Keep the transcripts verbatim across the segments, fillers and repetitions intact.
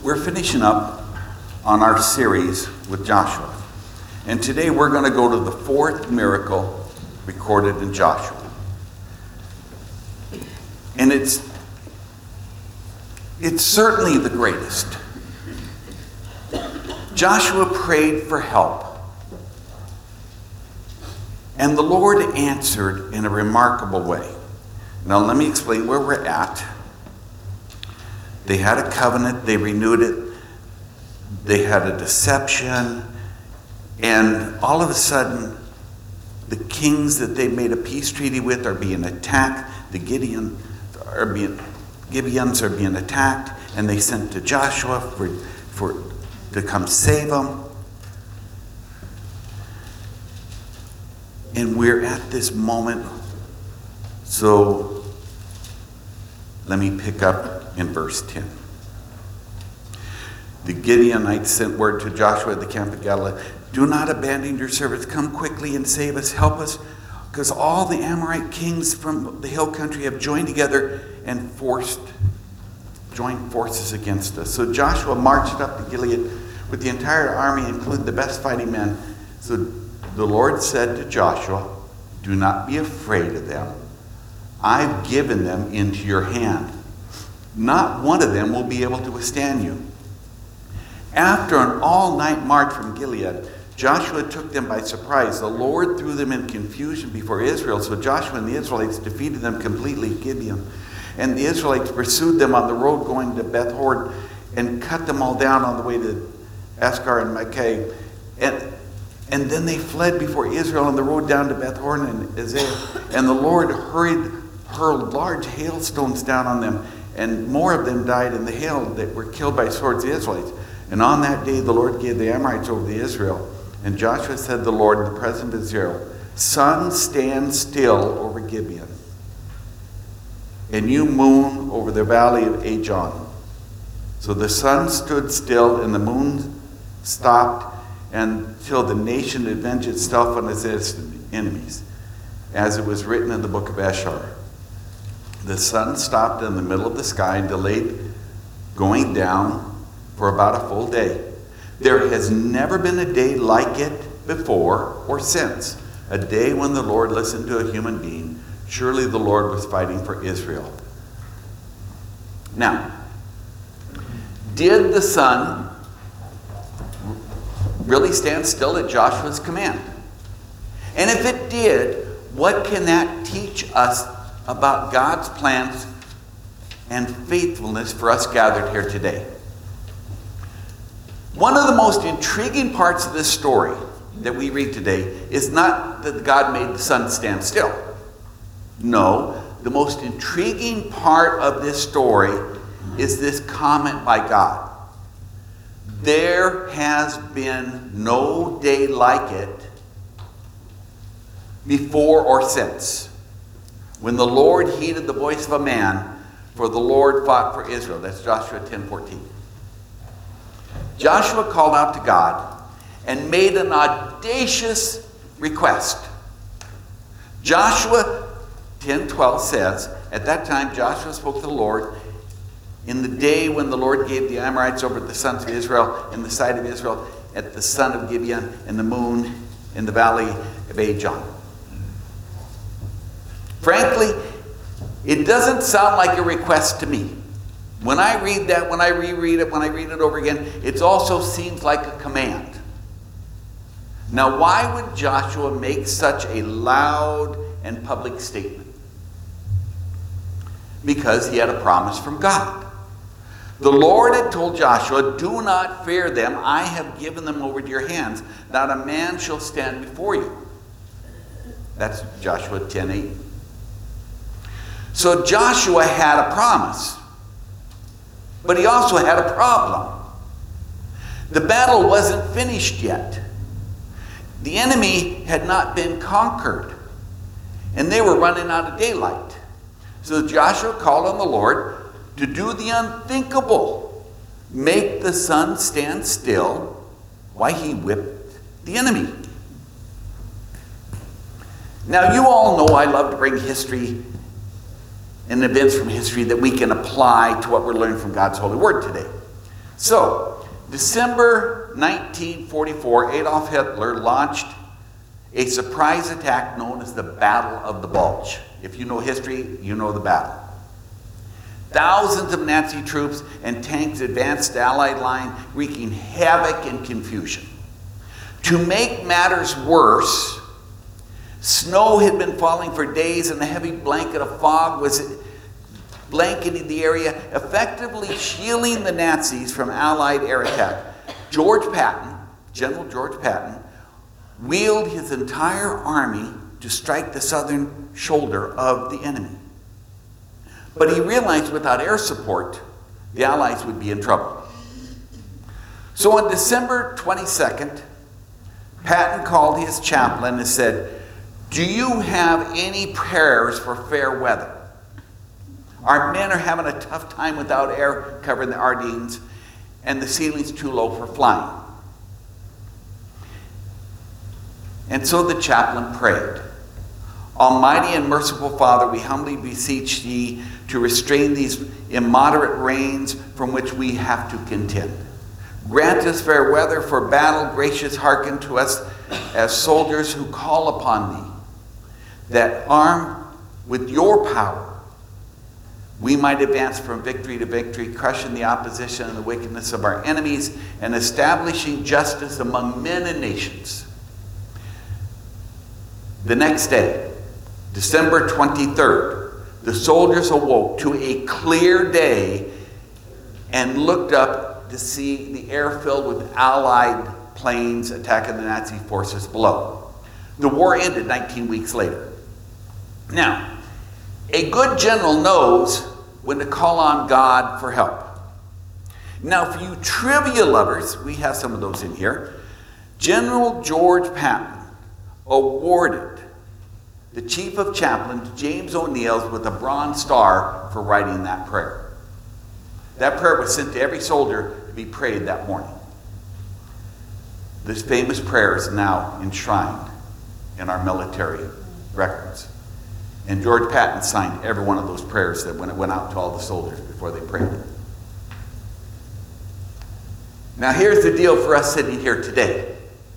We're finishing up on our series with Joshua. And today we're going to go to the fourth miracle recorded in Joshua. And it's it's certainly the greatest. Joshua prayed for help. And the Lord answered in a remarkable way. Now let me explain where we're at. They had a covenant, they renewed it, they had a deception, and all of a sudden, the kings that they made a peace treaty with are being attacked. The Gideon are being, Gibeons are being attacked, and they sent to Joshua for, for to come save them. And we're at this moment, so let me pick up in verse ten. The Gideonites sent word to Joshua at the camp of Galilee, "Do not abandon your servants. Come quickly and save us. Help us, because all the Amorite kings from the hill country have joined together and forced, joined forces against us." So Joshua marched up to Gilead with the entire army, including the best fighting men. So the Lord said to Joshua, "Do not be afraid of them. I've given them into your hand. Not one of them will be able to withstand you." After an all-night march from Gilead, Joshua took them by surprise. The Lord threw them in confusion before Israel, so Joshua and the Israelites defeated them completely at Gibeon. And the Israelites pursued them on the road going to Beth Horon and cut them all down on the way to Ascar and Makkah. And, and then they fled before Israel on the road down to Beth Horon and Azekah. And the Lord hurried, hurled large hailstones down on them, and more of them died in the hail that were killed by swords, the Israelites. And on that day the Lord gave the Amorites over to Israel. And Joshua said to the Lord in the presence of Israel, "Sun, stand still over Gibeon, and you moon over the valley of Ajon." So the sun stood still and the moon stopped until the nation avenged itself on its enemies, as it was written in the book of Ashar. The sun stopped in the middle of the sky and delayed going down for about a full day. There has never been a day like it before or since, a day when the Lord listened to a human being. Surely the Lord was fighting for Israel. Now, did the sun really stand still at Joshua's command? And if it did, what can that teach us about God's plans and faithfulness for us gathered here today? One of the most intriguing parts of this story that we read today is not that God made the sun stand still. No, the most intriguing part of this story is this comment by God. There has been no day like it before or since, when the Lord heeded the voice of a man, for the Lord fought for Israel. That's Joshua ten fourteen. Joshua called out to God and made an audacious request. Joshua ten twelve says, "At that time Joshua spoke to the Lord in the day when the Lord gave the Amorites over to the sons of Israel in the sight of Israel, at the sun of Gibeon and the moon in the valley of Ajon." Frankly, it doesn't sound like a request to me. When I read that, when I reread it, when I read it over again, it also seems like a command. Now, why would Joshua make such a loud and public statement? Because he had a promise from God. The Lord had told Joshua, "Do not fear them. I have given them over to your hands. Not a man shall stand before you." That's Joshua ten eight. So Joshua had a promise, but he also had a problem. The battle wasn't finished yet. The enemy had not been conquered, and they were running out of daylight. So Joshua called on the Lord to do the unthinkable, make the sun stand still while he whipped the enemy. Now, you all know I love to bring history and events from history that we can apply to what we're learning from God's holy word today. So, December nineteen forty-four, Adolf Hitler launched a surprise attack known as the Battle of the Bulge. If you know history, you know the battle. Thousands of Nazi troops and tanks advanced the Allied line, wreaking havoc and confusion. To make matters worse, snow had been falling for days and a heavy blanket of fog was blanketing the area, effectively shielding the Nazis from Allied air attack. George Patton, General George Patton, wheeled his entire army to strike the southern shoulder of the enemy. But he realized without air support, the Allies would be in trouble. So on December twenty-second, Patton called his chaplain and said, "Do you have any prayers for fair weather? Our men are having a tough time without air covering the Ardennes, and the ceiling's too low for flying." And so the chaplain prayed, "Almighty and merciful Father, we humbly beseech thee to restrain these immoderate rains from which we have to contend. Grant us fair weather for battle. Gracious hearken to us as soldiers who call upon thee, that armed with your power, we might advance from victory to victory, crushing the opposition and the wickedness of our enemies, and establishing justice among men and nations." The next day, December twenty-third, the soldiers awoke to a clear day and looked up to see the air filled with Allied planes attacking the Nazi forces below. The war ended nineteen weeks later. Now, a good general knows when to call on God for help. Now, for you trivia lovers, we have some of those in here, General George Patton awarded the chief of chaplains, James O'Neill, with a Bronze Star for writing that prayer. That prayer was sent to every soldier to be prayed that morning. This famous prayer is now enshrined in our military records. And George Patton signed every one of those prayers that when it went out to all the soldiers before they prayed. Now here's the deal for us sitting here today.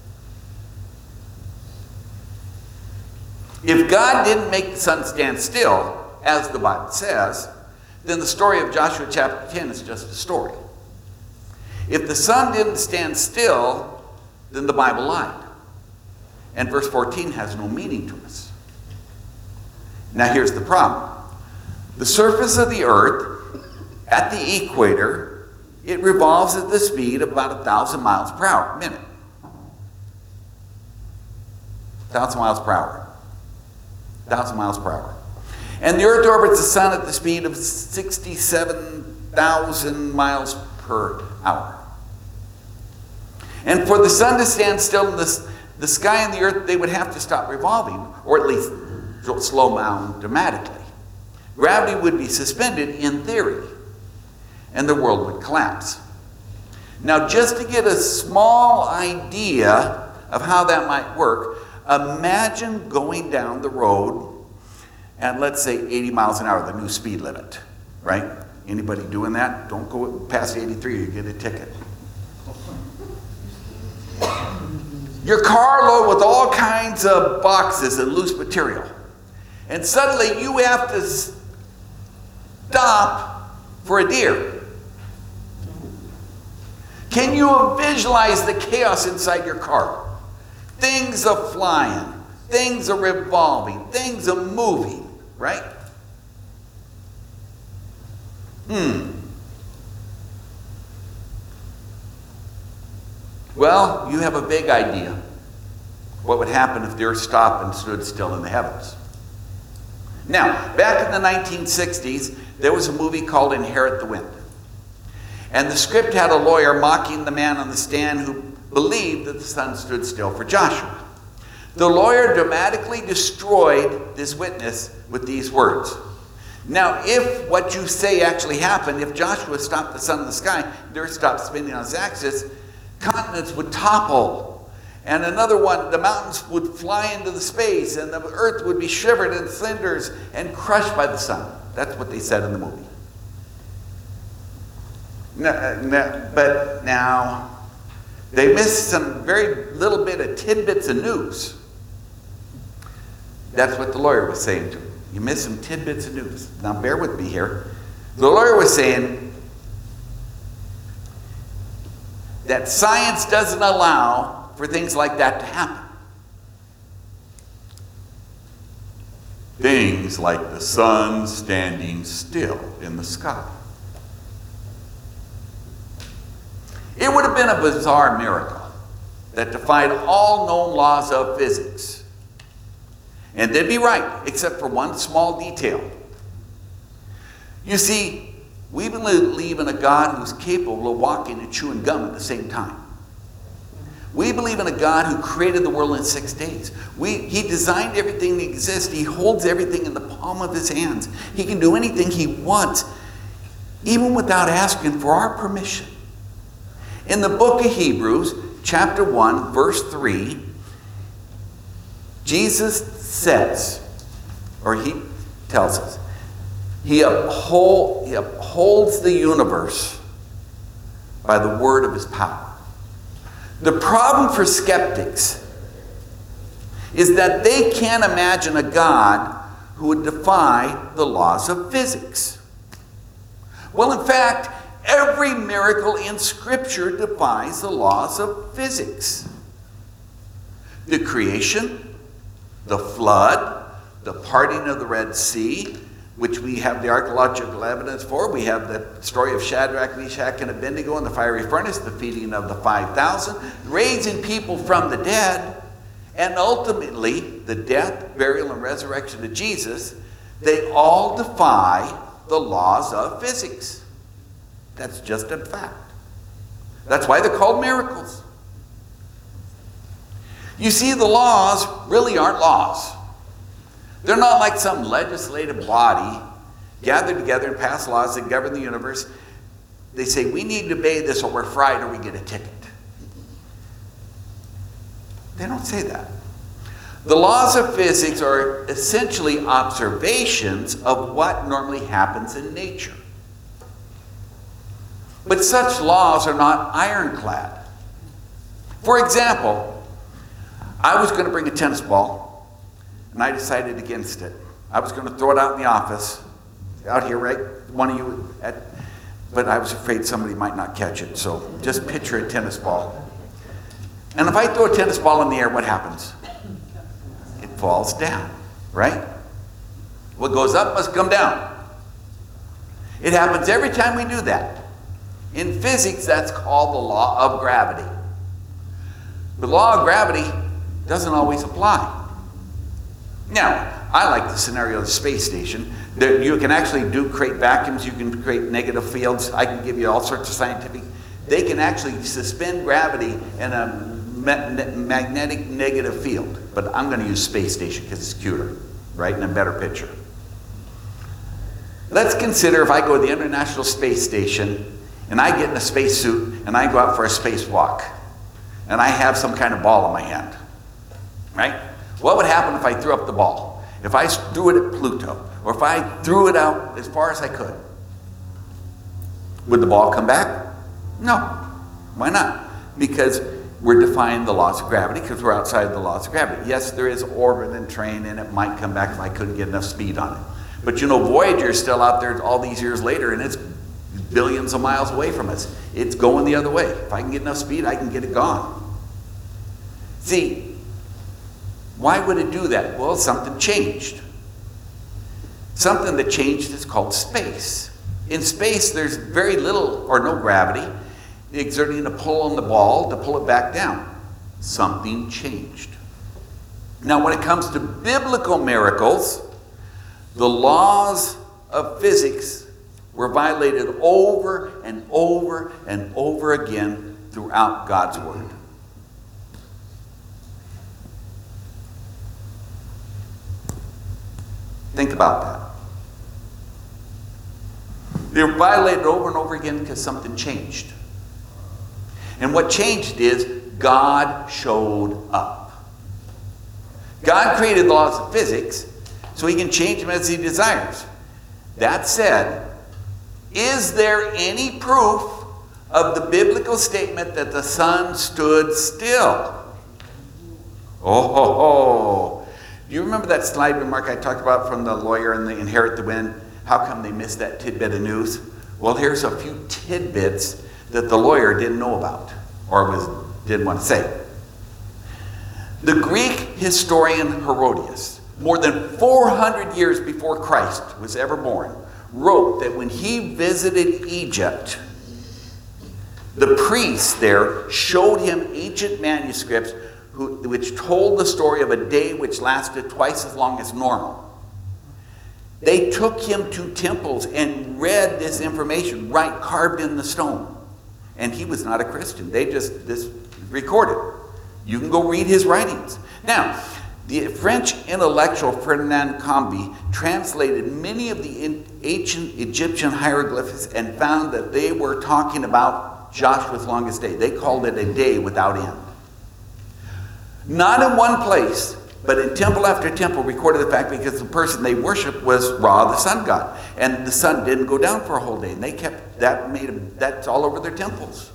If God didn't make the sun stand still, as the Bible says, then the story of Joshua chapter ten is just a story. If the sun didn't stand still, then the Bible lied. And verse fourteen has no meaning to us. Now here's the problem. The surface of the earth at the equator, it revolves at the speed of about a thousand miles per hour, minute. A thousand miles per hour. A thousand miles per hour. And the earth orbits the sun at the speed of sixty-seven thousand miles per hour. And for the sun to stand still in the, the sky and the earth, they would have to stop revolving, or at least slow down dramatically. Gravity would be suspended in theory, and the world would collapse. Now, just to get a small idea of how that might work, imagine going down the road at, let's say, eighty miles an hour, the new speed limit, right? Anybody doing that? Don't go past eighty-three, you get a ticket. Your car loaded with all kinds of boxes and loose material. And suddenly you have to stop for a deer. Can you visualize the chaos inside your car? Things are flying. Things are revolving. Things are moving, right? Hmm. Well, you have a big idea what would happen if the earth stopped and stood still in the heavens. Now, back in the nineteen sixties, there was a movie called Inherit the Wind. And the script had a lawyer mocking the man on the stand who believed that the sun stood still for Joshua. The lawyer dramatically destroyed this witness with these words. Now, if what you say actually happened, if Joshua stopped the sun in the sky, the earth stopped spinning on its axis, continents would topple. And another one, the mountains would fly into the space, and the earth would be shivered in cinders and crushed by the sun. That's what they said in the movie. No, no, but now, they missed some very little bit of tidbits of news. That's what the lawyer was saying to him. You missed some tidbits of news. Now bear with me here. The lawyer was saying that science doesn't allow for things like that to happen. Things like the sun standing still in the sky. It would have been a bizarre miracle that defied all known laws of physics. And they'd be right, except for one small detail. You see, we believe in a God who's capable of walking and chewing gum at the same time. We believe in a God who created the world in six days. We, he designed everything that exists. He holds everything in the palm of his hands. He can do anything he wants, even without asking for our permission. In the book of Hebrews, chapter one, verse three, Jesus says, or he tells us, he, uphold, he upholds the universe by the word of his power. The problem for skeptics is that they can't imagine a God who would defy the laws of physics. Well, in fact, every miracle in Scripture defies the laws of physics. The creation, the flood, the parting of the Red Sea, which we have the archaeological evidence for. We have the story of Shadrach, Meshach, and Abednego in the fiery furnace, the feeding of the five thousand, raising people from the dead, and ultimately the death, burial, and resurrection of Jesus. They all defy the laws of physics. That's just a fact. That's why they're called miracles. You see, the laws really aren't laws. They're not like some legislative body gathered together and pass laws that govern the universe. They say, we need to obey this or we're fried or we get a ticket. They don't say that. The laws of physics are essentially observations of what normally happens in nature. But such laws are not ironclad. For example, I was going to bring a tennis ball, and I decided against it. I was going to throw it out in the office, out here, right? One of you, at, but I was afraid somebody might not catch it. So just picture a tennis ball. And if I throw a tennis ball in the air, what happens? It falls down, right? What goes up must come down. It happens every time we do that. In physics, that's called the law of gravity. The law of gravity doesn't always apply. Now, I like the scenario of the space station. There, you can actually do create vacuums. You can create negative fields. I can give you all sorts of scientific. They can actually suspend gravity in a ma magnetic negative field. But I'm going to use space station because it's cuter, right, and a better picture. Let's consider if I go to the International Space Station and I get in a spacesuit and I go out for a spacewalk and I have some kind of ball in my hand, right? What would happen if I threw up the ball? If I threw it at Pluto, or if I threw it out as far as I could? Would the ball come back? No. Why not? Because we're defying the laws of gravity, because we're outside the laws of gravity. Yes, there is orbit and train, and it might come back if I couldn't get enough speed on it. But you know, Voyager is still out there all these years later, and it's billions of miles away from us. It's going the other way. If I can get enough speed, I can get it gone. See, why would it do that? Well, something changed. Something that changed is called space. In space, there's very little or no gravity exerting a pull on the ball to pull it back down. Something changed. Now, when it comes to biblical miracles, the laws of physics were violated over and over and over again throughout God's Word. Think about that. They were violated over and over again because something changed. And what changed is God showed up. God created the laws of physics so he can change them as he desires. That said, is there any proof of the biblical statement that the sun stood still. Oh, ho, ho. Do you remember that slide remark I talked about from the lawyer and the Inherit the Wind? How come they missed that tidbit of news? Well, here's a few tidbits that the lawyer didn't know about or was didn't want to say. The Greek historian Herodotus, more than four hundred years before Christ was ever born, wrote that when he visited Egypt, the priests there showed him ancient manuscripts who, which told the story of a day which lasted twice as long as normal. They took him to temples and read this information right carved in the stone. And he was not a Christian. They just this recorded. You can go read his writings. Now, the French intellectual Ferdinand Combe translated many of the ancient Egyptian hieroglyphs and found that they were talking about Joshua's longest day. They called it a day without end. Not in one place, but in temple after temple recorded the fact because the person they worshiped was Ra, the sun god. And the sun didn't go down for a whole day. And they kept that, made them, that's all over their temples.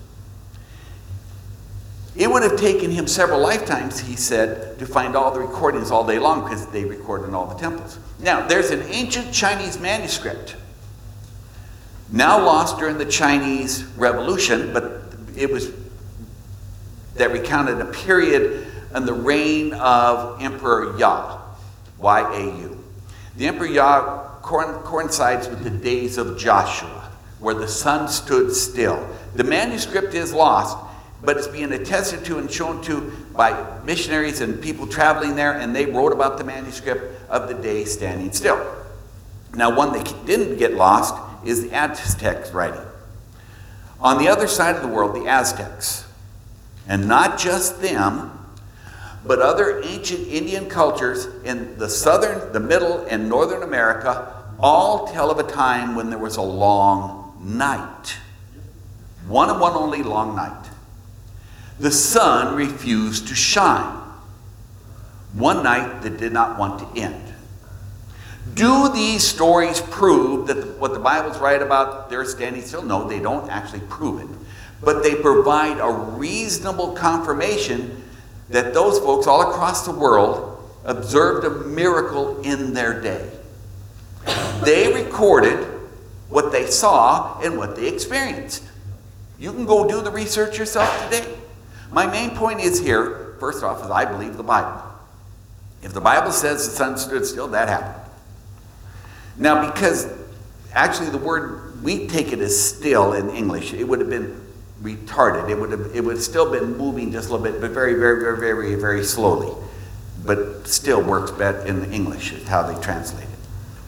It would have taken him several lifetimes, he said, to find all the recordings all day long because they record in all the temples. Now, there's an ancient Chinese manuscript, now lost during the Chinese Revolution, but it was that recounted a period in the reign of Emperor Ya, Y A U. The Emperor Ya coincides with the days of Joshua, where the sun stood still. The manuscript is lost, but it's being attested to and shown to by missionaries and people traveling there, and they wrote about the manuscript of the day standing still. Now, one that didn't get lost is the Aztecs writing. On the other side of the world, the Aztecs, and not just them, but other ancient Indian cultures in the southern, the middle, and northern America all tell of a time when there was a long night. One and one only long night. The sun refused to shine. One night that did not want to end. Do these stories prove that what the Bible's right about they're standing still? No, they don't actually prove it. But they provide a reasonable confirmation that those folks all across the world observed a miracle in their day. They recorded what they saw and what they experienced. You can go do the research yourself today. My main point is here, first off, is I believe the Bible. If the Bible says the sun stood still, that happened. Now, because actually the word, we take it as still in English, it would have been retarded. It would have, it would have still been moving just a little bit, but very, very, very, very, very slowly. But still works better in English, is how they translate it.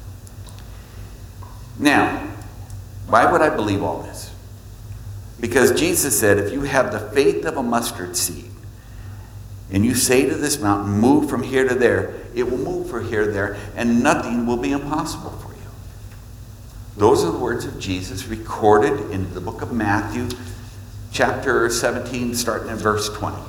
Now, why would I believe all this? Because Jesus said, if you have the faith of a mustard seed, and you say to this mountain, move from here to there, it will move from here to there, and nothing will be impossible for you. Those are the words of Jesus recorded in the book of Matthew, chapter seventeen, starting in verse twenty.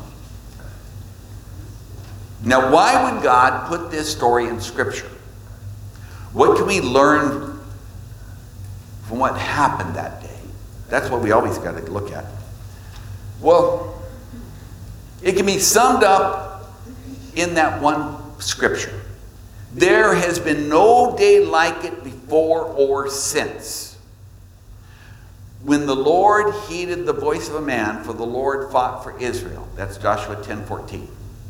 Now, why would God put this story in Scripture? What can we learn from what happened that day? That's what we always got to look at. Well, it can be summed up in that one scripture. There has been no day like it before or since. When the Lord heeded the voice of a man, for the Lord fought for Israel. That's Joshua ten fourteen.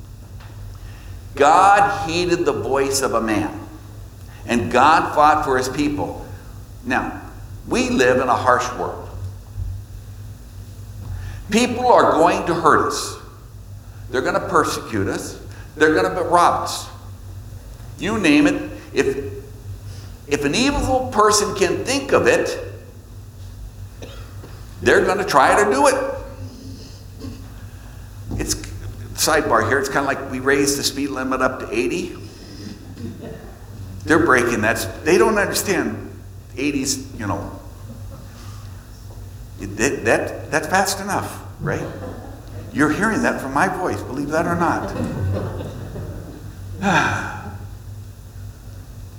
God heeded the voice of a man. And God fought for his people. Now, we live in a harsh world. People are going to hurt us. They're going to persecute us. They're going to rob us. You name it. If, if an evil person can think of it, they're going to try to do it. It's sidebar here. It's kind of like we raised the speed limit up to eighty. They're breaking that. They don't understand eighties, you know. That, that, that's fast enough, right? You're hearing that from my voice, believe that or not.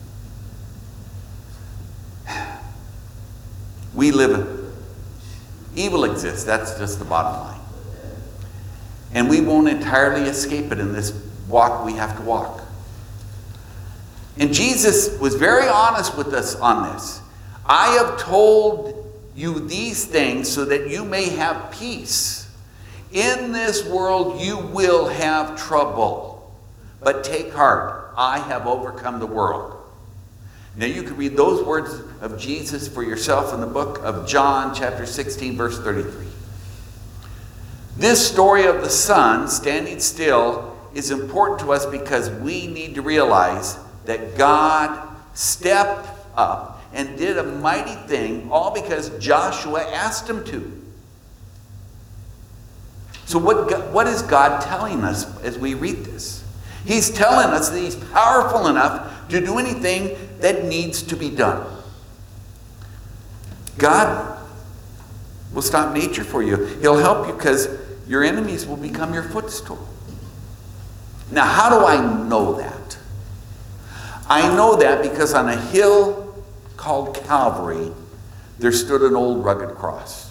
We live Evil exists. That's just the bottom line. And we won't entirely escape it in this walk we have to walk. And Jesus was very honest with us on this. I have told you these things so that you may have peace. In this world you will have trouble. But take heart, I have overcome the world. Now you can read those words of Jesus for yourself in the book of John, chapter sixteen, verse thirty-three. This story of the Son standing still is important to us because we need to realize that God stepped up and did a mighty thing, all because Joshua asked him to. So what, what is God telling us as we read this? He's telling us that he's powerful enough to do anything that needs to be done. God will stop nature for you. He'll help you because your enemies will become your footstool. Now, how do I know that? I know that because on a hill called Calvary, there stood an old rugged cross.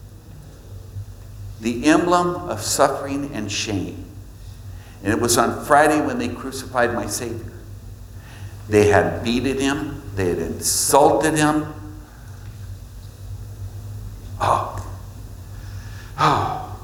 The emblem of suffering and shame. And it was on Friday when they crucified my Savior. They had beaten him. They had insulted him. Oh. Oh.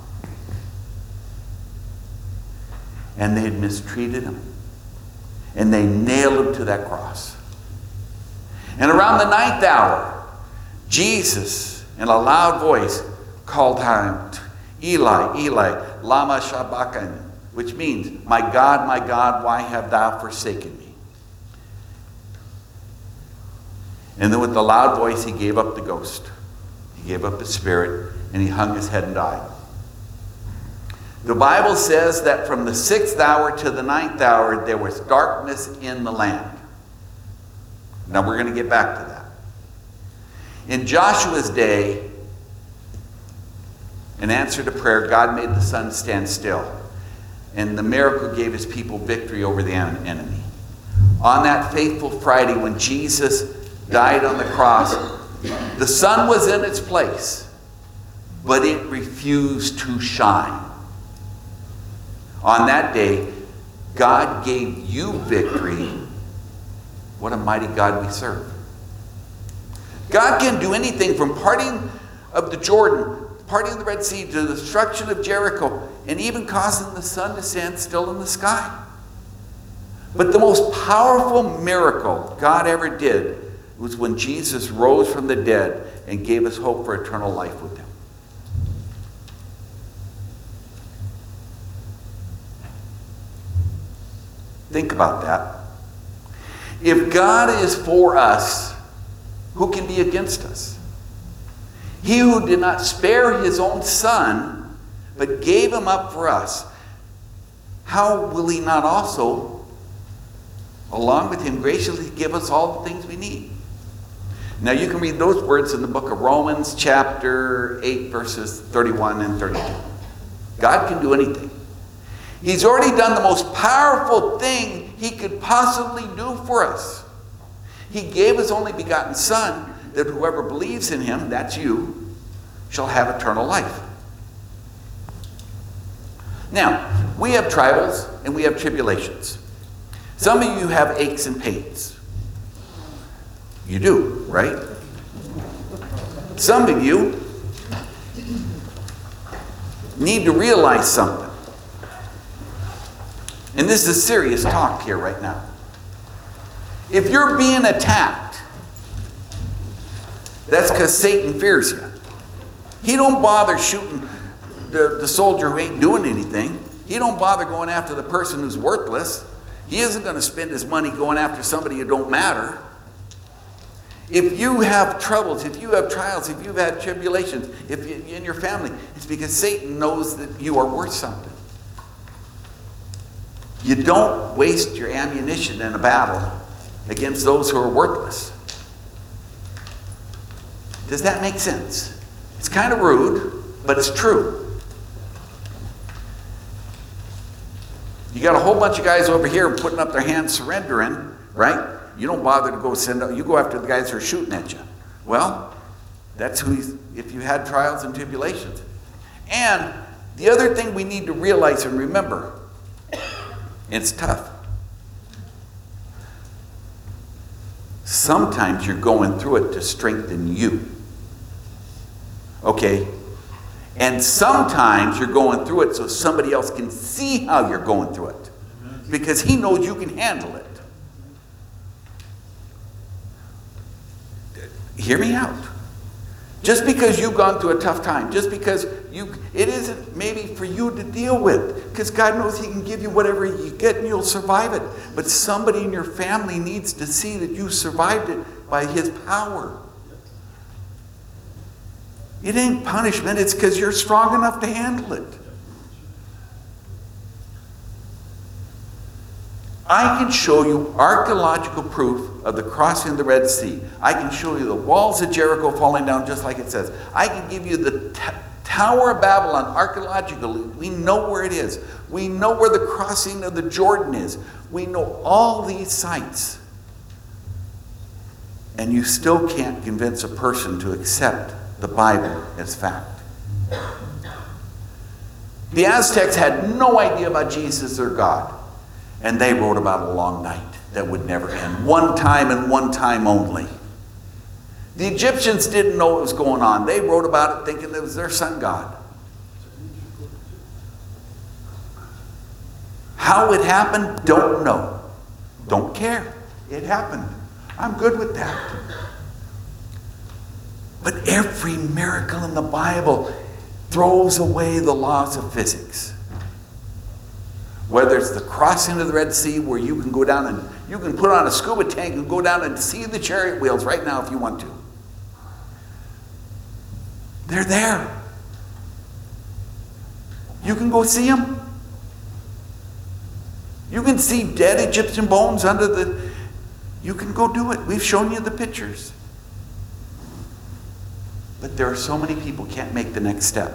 And they had mistreated him. And they nailed him to that cross. And around the ninth hour, Jesus, in a loud voice, called out, Eli, Eli, lama sabachthani, which means, my God, my God, why have thou forsaken me? And then with the loud voice, he gave up the ghost. He gave up his spirit, and he hung his head and died. The Bible says that from the sixth hour to the ninth hour, there was darkness in the land. Now we're going to get back to that. In Joshua's day, in answer to prayer, God made the sun stand still. And the miracle gave his people victory over the enemy. On that faithful Friday when Jesus died on the cross, the sun was in its place, but it refused to shine. On that day, God gave you victory. What a mighty God we serve. God can do anything from parting of the Jordan, parting of the Red Sea, to the destruction of Jericho, and even causing the sun to stand still in the sky. But the most powerful miracle God ever did was when Jesus rose from the dead and gave us hope for eternal life with him. Think about that. If God is for us, who can be against us? He who did not spare his own son, but gave him up for us, how will he not also, along with him, graciously give us all the things we need? Now you can read those words in the book of Romans chapter eight, verses thirty-one and thirty-two. God can do anything. He's already done the most powerful thing he could possibly do for us. He gave his only begotten Son, that whoever believes in him, that's you, shall have eternal life. Now, we have trials and we have tribulations. Some of you have aches and pains. You do, right? Some of you need to realize something. And this is serious talk here right now. If you're being attacked, that's because Satan fears you. He don't bother shooting the, the soldier who ain't doing anything. He don't bother going after the person who's worthless. He isn't going to spend his money going after somebody who don't matter. If you have troubles, if you have trials, if you've had tribulations, if you, in your family, it's because Satan knows that you are worth something. You don't waste your ammunition in a battle against those who are worthless. Does that make sense? It's kind of rude, but it's true. You got a whole bunch of guys over here putting up their hands surrendering, right? You don't bother to go send out, you go after the guys who are shooting at you. Well, That's who he's, if you had trials and tribulations. And the other thing we need to realize and remember, it's tough. Sometimes you're going through it to strengthen you. Okay? And sometimes you're going through it so somebody else can see how you're going through it. Because he knows you can handle it. Hear me out. Just because you've gone through a tough time, just because you, it isn't maybe for you to deal with, because God knows he can give you whatever you get and you'll survive it. But somebody in your family needs to see that you survived it by his power. It ain't punishment, it's because you're strong enough to handle it. I can show you archaeological proof of the crossing of the Red Sea. I can show you the walls of Jericho falling down just like it says. I can give you the t- Tower of Babylon archaeologically. We know where it is. We know where the crossing of the Jordan is. We know all these sites. And you still can't convince a person to accept the Bible as fact. The Aztecs had no idea about Jesus or God. And they wrote about a long night that would never end. One time and one time only. The Egyptians didn't know what was going on. They wrote about it thinking it was their sun god. How it happened, don't know. Don't care. It happened. I'm good with that. But every miracle in the Bible throws away the laws of physics. Whether it's the crossing of the Red Sea where you can go down and you can put on a scuba tank and go down and see the chariot wheels right now if you want to. They're there. You can go see them. You can see dead Egyptian bones under the... You can go do it. We've shown you the pictures. But there are so many people who can't make the next step.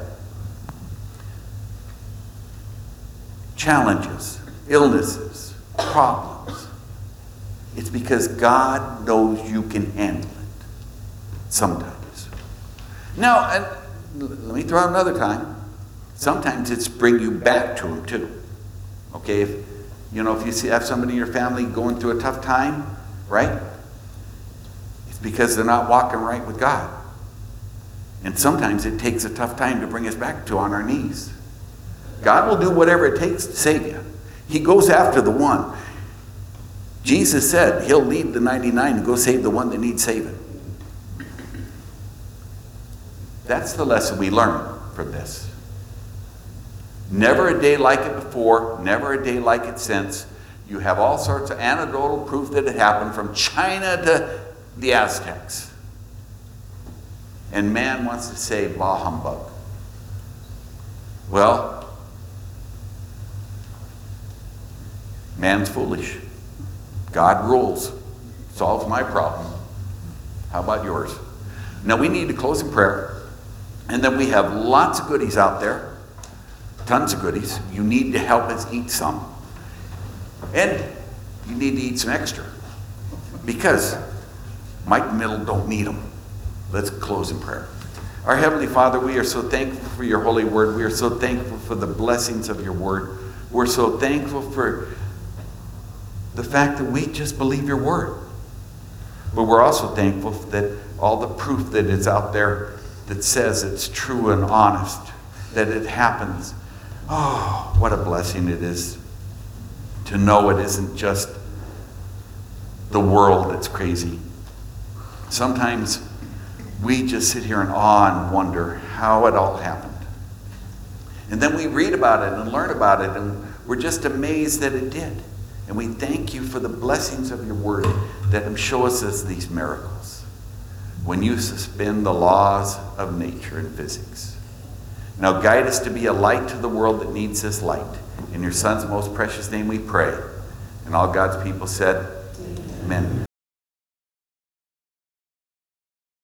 Challenges, illnesses, problems. It's because God knows you can handle it. Sometimes. Now, and let me throw out another time. Sometimes it's bring you back to him too. Okay, if you know if you see, have somebody in your family going through a tough time, right? It's because they're not walking right with God. And sometimes it takes a tough time to bring us back to on our knees. God will do whatever it takes to save you. He goes after the one. Jesus said he'll leave the ninety-nine and go save the one that needs saving. That's the lesson we learn from this. Never a day like it before, never a day like it since. You have all sorts of anecdotal proof that it happened from China to the Aztecs. And man wants to say, bah humbug. Well, man's foolish. God rules. Solves my problem. How about yours? Now we need to close in prayer. And then we have lots of goodies out there. Tons of goodies. You need to help us eat some. And you need to eat some extra. Because Mike Middle don't need them. Let's close in prayer. Our Heavenly Father, we are so thankful for your holy word. We are so thankful for the blessings of your word. We're so thankful for the fact that we just believe your word. But we're also thankful that all the proof that is out there that says it's true and honest, that it happens. Oh, what a blessing it is to know it isn't just the world that's crazy. Sometimes we just sit here in awe and wonder how it all happened. And then we read about it and learn about it, and we're just amazed that it did. And we thank you for the blessings of your word that show us these miracles. When you suspend the laws of nature and physics. Now guide us to be a light to the world that needs this light. In your Son's most precious name we pray. And all God's people said, Amen.